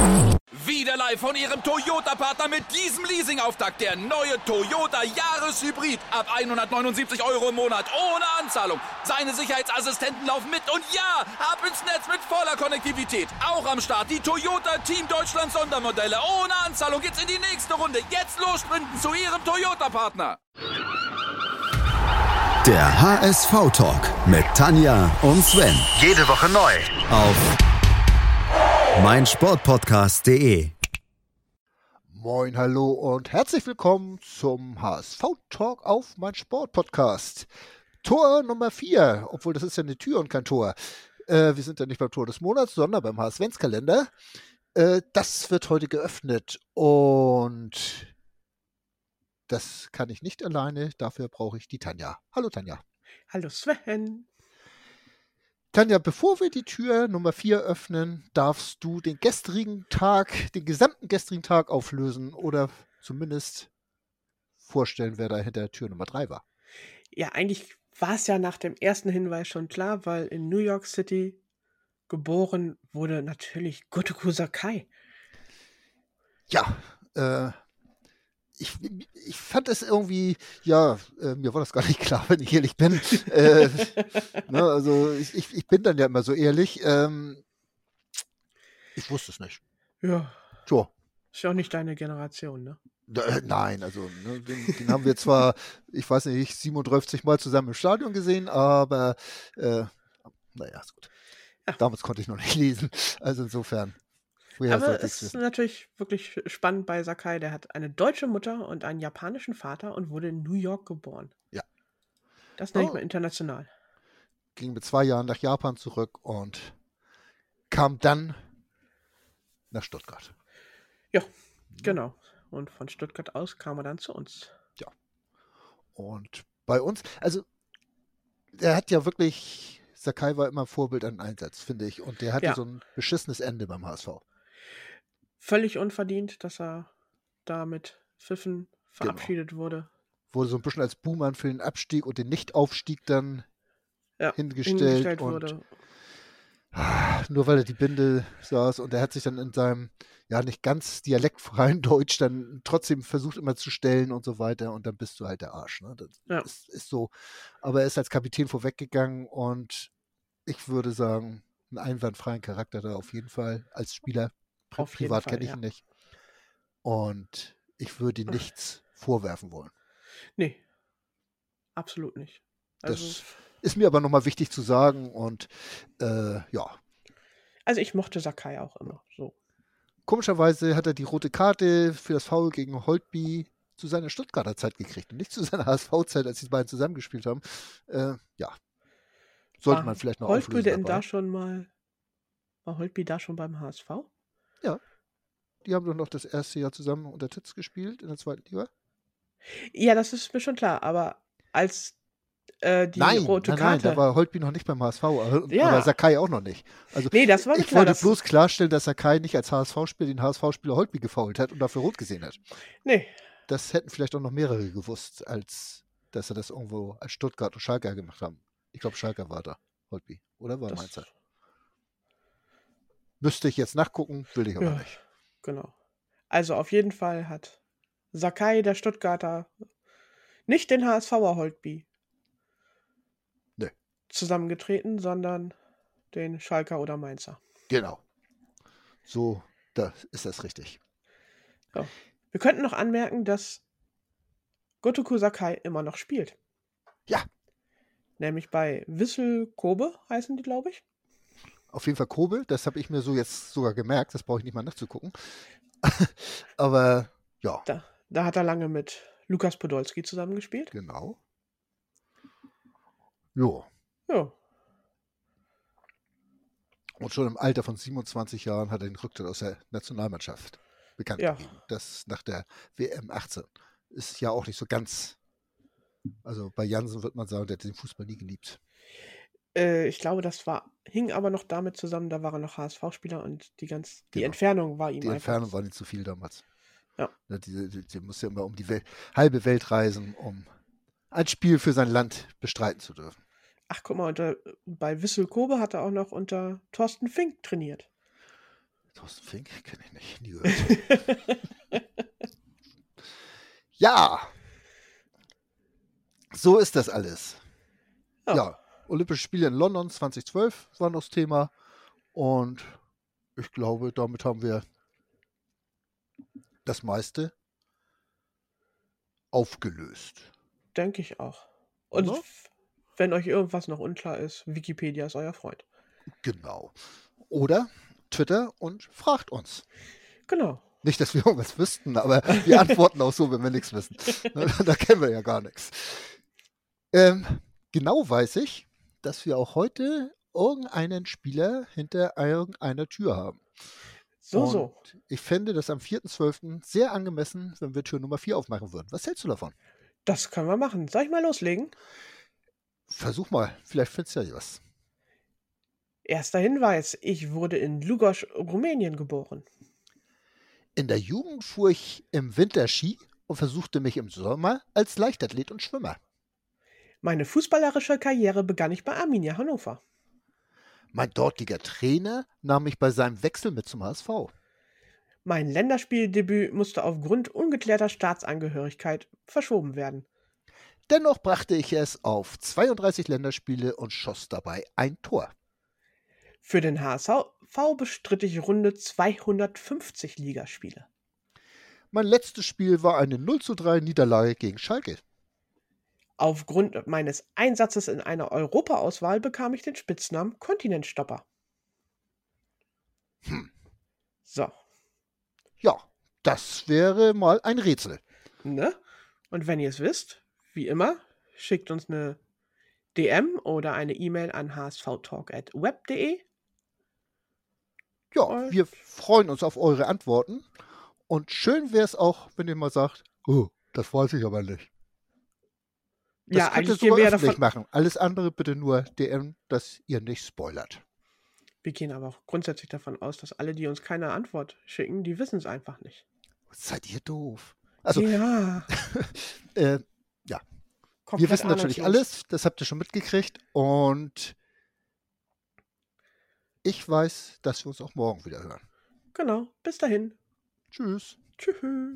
Wieder live von Ihrem Toyota-Partner mit diesem Leasing-Auftakt. Der neue Toyota Jahreshybrid. Ab 179 € im Monat. Ohne Anzahlung. Seine Sicherheitsassistenten laufen mit. Und ja, ab ins Netz mit voller Konnektivität. Auch am Start die Toyota Team Deutschland Sondermodelle. Ohne Anzahlung geht's in die nächste Runde. Jetzt los sprinten zu Ihrem Toyota-Partner. Der HSV-Talk mit Tanja und Sven. Jede Woche neu. Auf meinsportpodcast.de. Moin, hallo und herzlich willkommen zum HSV-Talk auf mein Sportpodcast. Tor Nummer 4, obwohl das ist ja eine Tür und kein Tor. Wir sind ja nicht beim Tor des Monats, sondern beim HSV-Kalender. Das wird heute geöffnet und das kann ich nicht alleine, dafür brauche ich die Tanja. Hallo Tanja. Hallo Sven. Tanja, bevor wir die Tür Nummer 4 öffnen, darfst du den gesamten gestrigen Tag auflösen oder zumindest vorstellen, wer da hinter Tür Nummer 3 war. Ja, eigentlich war es ja nach dem ersten Hinweis schon klar, weil in New York City geboren wurde natürlich Gotoku Sakai. Ja, ich fand es irgendwie, ja, mir war das gar nicht klar, wenn ich ehrlich bin. Also ich bin dann ja immer so ehrlich. Ich wusste es nicht. Ja. So. Ist ja auch nicht deine Generation, ne? Nein, also den haben wir zwar, ich weiß nicht, 37 Mal zusammen im Stadion gesehen, aber naja, ist gut. Ja. Damals konnte ich noch nicht lesen, also insofern. Aber es ist natürlich wirklich spannend bei Sakai. Der hat eine deutsche Mutter und einen japanischen Vater und wurde in New York geboren. Ja. Das nenne ich mal international. Ging mit 2 Jahren nach Japan zurück und kam dann nach Stuttgart. Ja, genau. Und von Stuttgart aus kam er dann zu uns. Ja. Und bei uns, also er hat ja wirklich, Sakai war immer Vorbild an Einsatz, finde ich. Und der hatte so ein beschissenes Ende beim HSV. Völlig unverdient, dass er da mit Pfiffen verabschiedet wurde. Wurde so ein bisschen als Buhmann für den Abstieg und den Nichtaufstieg dann hingestellt wurde. Nur weil er die Binde saß und er hat sich dann in seinem nicht ganz dialektfreien Deutsch dann trotzdem versucht immer zu stellen und so weiter und dann bist du halt der Arsch. Ne? Das ist so. Aber er ist als Kapitän vorweggegangen und ich würde sagen, einen einwandfreien Charakter da auf jeden Fall als Spieler. Privat kenne ich ihn nicht. Und ich würde ihm nichts vorwerfen wollen. Nee, absolut nicht. Also, das ist mir aber nochmal wichtig zu sagen und ja. Also ich mochte Sakai auch immer so. Komischerweise hat er die rote Karte für das Foul gegen Holtby zu seiner Stuttgarter Zeit gekriegt und nicht zu seiner HSV-Zeit, als die beiden zusammengespielt haben. Sollte man vielleicht noch auflösen. War Holtby da schon beim HSV? Ja. Die haben doch noch das erste Jahr zusammen unter Titz gespielt in der 2. Liga. Ja, das ist mir schon klar, aber als rote Karte. Nein, da war Holtby noch nicht beim HSV, aber Sakai auch noch nicht. Also, nee, das war ich wollte bloß klarstellen, dass Sakai nicht als HSV-Spieler den HSV-Spieler Holtby gefoult hat und dafür rot gesehen hat. Nee. Das hätten vielleicht auch noch mehrere gewusst, als dass er das irgendwo als Stuttgart und Schalke gemacht haben. Ich glaube, Schalke war da, Holtby. Oder war Mainzer? Müsste ich jetzt nachgucken, will ich aber nicht. Genau. Also auf jeden Fall hat Sakai, der Stuttgarter, nicht den HSVer Holtby zusammengetreten, sondern den Schalker oder Mainzer. Genau. So, da ist das richtig. Ja. Wir könnten noch anmerken, dass Gotoku Sakai immer noch spielt. Ja. Nämlich bei Vissel Kobe heißen die, glaube ich. Auf jeden Fall Kobe, das habe ich mir so jetzt sogar gemerkt, das brauche ich nicht mal nachzugucken. Aber ja. Da hat er lange mit Lukas Podolski zusammengespielt. Genau. Jo. Ja. Und schon im Alter von 27 Jahren hat er den Rücktritt aus der Nationalmannschaft bekannt gegeben. Das nach der WM 18. Ist ja auch nicht so ganz. Also bei Jansen wird man sagen, der hat den Fußball nie geliebt. Ich glaube, hing aber noch damit zusammen, da war er noch HSV-Spieler und die Entfernung war ihm Die Entfernung war nicht zu viel damals. Ja. Die musste immer um die halbe Welt reisen, um ein Spiel für sein Land bestreiten zu dürfen. Ach, guck mal, bei Vissel Kobe hat er auch noch unter Thorsten Fink trainiert. Thorsten Fink? Kenne ich nicht. Nie gehört. Ja. So ist das alles. Ja, Olympische Spiele in London 2012 war noch das Thema. Und ich glaube, damit haben wir das meiste aufgelöst. Denke ich auch. Und wenn euch irgendwas noch unklar ist, Wikipedia ist euer Freund. Genau. Oder Twitter und fragt uns. Genau. Nicht, dass wir irgendwas wüssten, aber wir antworten auch so, wenn wir nichts wissen. Da kennen wir ja gar nichts. Genau weiß ich, dass wir auch heute irgendeinen Spieler hinter irgendeiner Tür haben. So. Ich fände das am 4.12. sehr angemessen, wenn wir Tür Nummer 4 aufmachen würden. Was hältst du davon? Das können wir machen. Soll ich mal loslegen? Versuch mal, vielleicht findest du ja was. Erster Hinweis. Ich wurde in Lugosz, Rumänien geboren. In der Jugend fuhr ich im Winter Ski und versuchte mich im Sommer als Leichtathlet und Schwimmer. Meine fußballerische Karriere begann ich bei Arminia Hannover. Mein dortiger Trainer nahm mich bei seinem Wechsel mit zum HSV. Mein Länderspieldebüt musste aufgrund ungeklärter Staatsangehörigkeit verschoben werden. Dennoch brachte ich es auf 32 Länderspiele und schoss dabei ein Tor. Für den HSV bestritt ich runde 250 Ligaspiele. Mein letztes Spiel war eine 0:3 Niederlage gegen Schalke. Aufgrund meines Einsatzes in einer Europaauswahl bekam ich den Spitznamen Kontinentstopper. So. Ja, das wäre mal ein Rätsel. Ne? Und wenn ihr es wisst, wie immer, schickt uns eine DM oder eine E-Mail an hsvtalk@web.de. Ja, wir freuen uns auf eure Antworten. Und schön wäre es auch, wenn ihr mal sagt, oh, das weiß ich aber nicht. Das Ja, könnt ihr eigentlich gehen sogar wir ja öffentlich davon. machen. Alles andere bitte nur DM, dass ihr nicht spoilert. Wir gehen aber auch grundsätzlich davon aus, dass alle, die uns keine Antwort schicken, die wissen es einfach nicht. Seid ihr doof? Also, Ja. ja. Komplett Wir wissen natürlich ahnungslos. alles, das habt ihr schon mitgekriegt. Und ich weiß, dass wir uns auch morgen wieder hören. Genau. Bis dahin. Tschüss. Tschüss.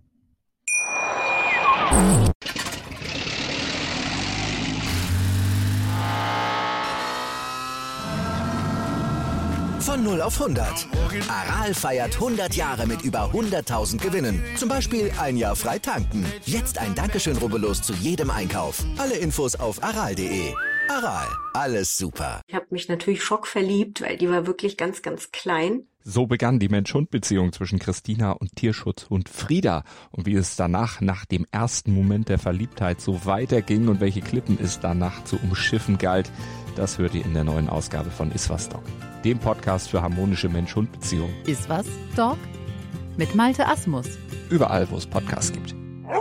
Von 0 auf 100. Aral feiert 100 Jahre mit über 100.000 Gewinnen. Zum Beispiel ein Jahr frei tanken. Jetzt ein Dankeschön, rubbellos zu jedem Einkauf. Alle Infos auf aral.de. Aral, alles super. Ich habe mich natürlich schockverliebt, weil die war wirklich ganz, ganz klein. So begann die Mensch-Hund-Beziehung zwischen Christina und Tierschutzhund Frieda. Und wie es danach, nach dem ersten Moment der Verliebtheit, so weiterging und welche Klippen es danach zu umschiffen galt, das hört ihr in der neuen Ausgabe von Iswas Dog, dem Podcast für harmonische Mensch-Hund-Beziehungen. Iswas Dog mit Malte Asmus. Überall, wo es Podcasts gibt.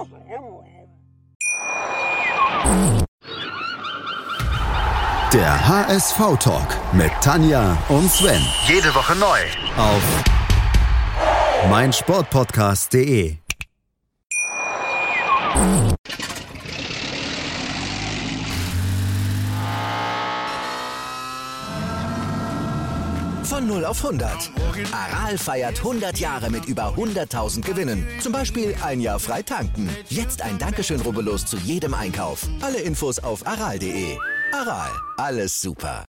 Der HSV-Talk mit Tanja und Sven. Jede Woche neu. Auf meinsportpodcast.de. Von 0 auf 100. Aral feiert 100 Jahre mit über 100.000 Gewinnen. Zum Beispiel ein Jahr frei tanken. Jetzt ein Dankeschön, rubbellos zu jedem Einkauf. Alle Infos auf aral.de. Aral, alles super.